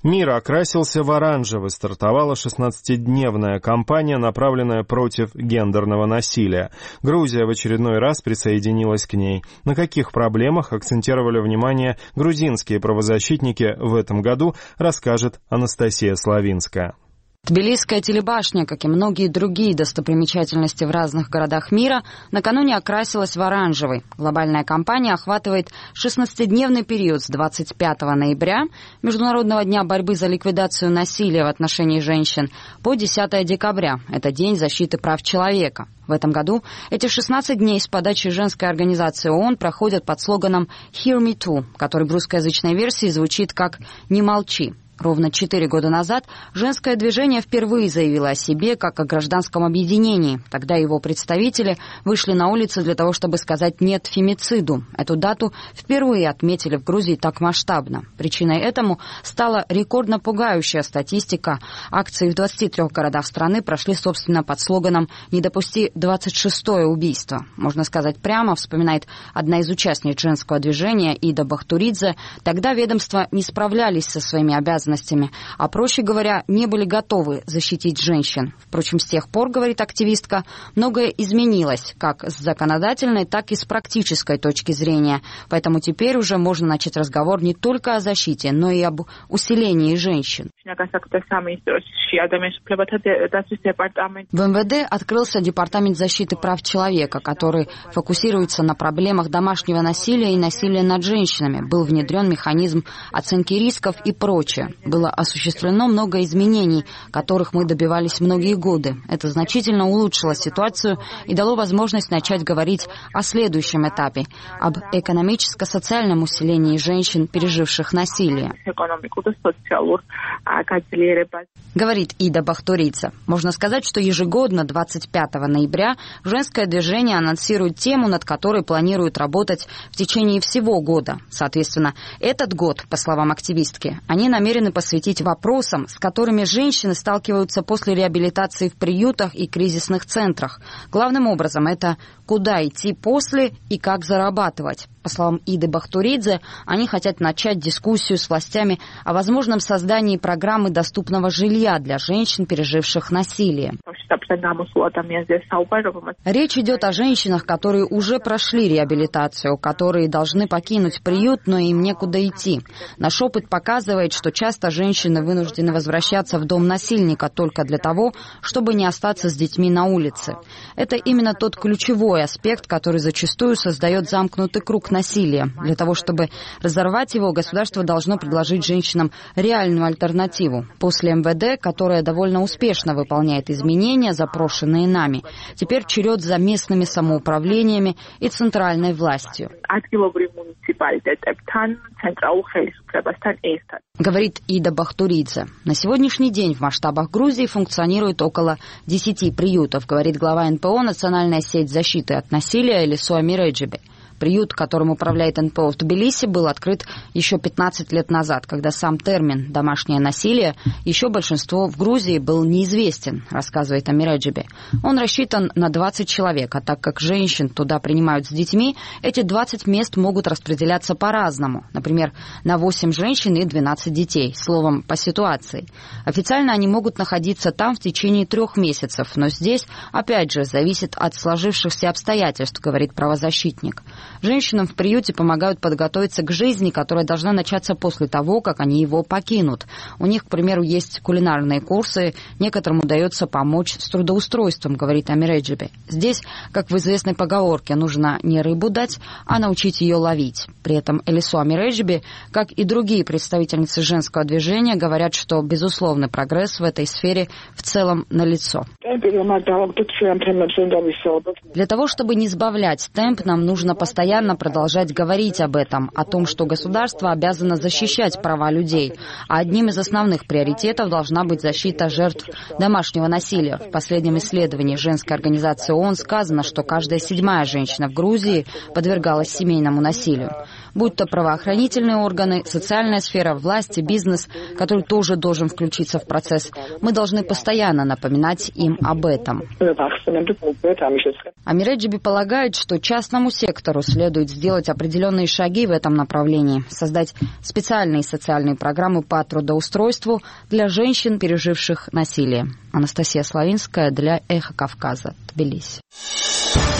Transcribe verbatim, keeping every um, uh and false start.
Мир окрасился в оранжевый. Стартовала шестнадцатидневная кампания, направленная против гендерного насилия. Грузия в очередной раз присоединилась к ней. На каких проблемах акцентировали внимание грузинские правозащитники в этом году, расскажет Анастасия Славинская. Тбилисская телебашня, как и многие другие достопримечательности в разных городах мира, накануне окрасилась в оранжевый. Глобальная кампания охватывает шестнадцатидневный период с двадцать пятого ноября, Международного дня борьбы за ликвидацию насилия в отношении женщин, по десятого декабря, это День защиты прав человека. В этом году эти шестнадцать дней с подачи женской организации ООН проходят под слоганом «Hear Me Too», который в русскоязычной версии звучит как «Не молчи». Ровно четыре года назад женское движение впервые заявило о себе как о гражданском объединении. Тогда его представители вышли на улицы для того, чтобы сказать «нет» фемициду. Эту дату впервые отметили в Грузии так масштабно. Причиной этому стала рекордно пугающая статистика. Акции в двадцати трёх городах страны прошли, собственно, под слоганом «Не допусти двадцать шестое убийство». Можно сказать прямо, вспоминает одна из участниц женского движения Ида Бахтуридзе, тогда ведомства не справлялись со своими обязанностями, а, проще говоря, не были готовы защитить женщин. Впрочем, с тех пор, говорит активистка, многое изменилось, как с законодательной, так и с практической точки зрения. Поэтому теперь уже можно начать разговор не только о защите, но и об усилении женщин. В эм вэ дэ открылся Департамент защиты прав человека, который фокусируется на проблемах домашнего насилия и насилия над женщинами. Был внедрен механизм оценки рисков и прочее. Было осуществлено много изменений, которых мы добивались многие годы. Это значительно улучшило ситуацию и дало возможность начать говорить о следующем этапе, об экономическо-социальном усилении женщин, переживших насилие. Говорит Ида Бахтуридзе. Можно сказать, что ежегодно двадцать пятого ноября женское движение анонсирует тему, над которой планирует работать в течение всего года. Соответственно, этот год, по словам активистки, они намерены посвятить вопросам, с которыми женщины сталкиваются после реабилитации в приютах и кризисных центрах. Главным образом это куда идти после и как зарабатывать. По словам Иды Бахтуридзе, они хотят начать дискуссию с властями о возможном создании программы доступного жилья для женщин, переживших насилие. Речь идет о женщинах, которые уже прошли реабилитацию, которые должны покинуть приют, но им некуда идти. Наш опыт показывает, что часто женщины вынуждены возвращаться в дом насильника только для того, чтобы не остаться с детьми на улице. Это именно тот ключевой аспект, который зачастую создает замкнутый круг насилия. Для того, чтобы разорвать его, государство должно предложить женщинам реальную альтернативу. После эм вэ дэ, которая довольно успешно выполняет изменения, запрошенные нами, теперь черед за местными самоуправлениями и центральной властью. Говорит Ида Бахтуридзе. На сегодняшний день в масштабах Грузии функционирует около десяти приютов, говорит глава эн пэ о «Национальная сеть защиты от насилия» Элисо Амиреджиби. Приют, которым управляет эн пэ о в Тбилиси, был открыт еще пятнадцать лет назад, когда сам термин «домашнее насилие» еще большинству в Грузии был неизвестен, рассказывает Амиреджиби. Он рассчитан на двадцать человек, а так как женщин туда принимают с детьми, эти двадцать мест могут распределяться по-разному. Например, на восемь женщин и двенадцать детей, словом, по ситуации. Официально они могут находиться там в течение трех месяцев, но здесь, опять же, зависит от сложившихся обстоятельств, говорит правозащитник. Женщинам в приюте помогают подготовиться к жизни, которая должна начаться после того, как они его покинут. У них, к примеру, есть кулинарные курсы, некоторым удается помочь с трудоустройством, говорит Амиреджиби. Здесь, как в известной поговорке, нужно не рыбу дать, а научить ее ловить. При этом Элисо Амиреджиби, как и другие представительницы женского движения, говорят, что безусловный прогресс в этой сфере в целом налицо. Для того, чтобы не сбавлять темп, нам нужно постоянно продолжать говорить об этом, о том, что государство обязано защищать права людей, а одним из основных приоритетов должна быть защита жертв домашнего насилия. В последнем исследовании женской организации ООН сказано, что каждая седьмая женщина в Грузии подвергалась семейному насилию. Будь то правоохранительные органы, социальная сфера, власти, бизнес, который тоже должен включиться в процесс, мы должны постоянно напоминать им об этом. Амиреджиби полагает, что частному сектору следует сделать определенные шаги в этом направлении, создать специальные социальные программы по трудоустройству для женщин, переживших насилие. Анастасия Славинская для «Эхо Кавказа», Тбилиси.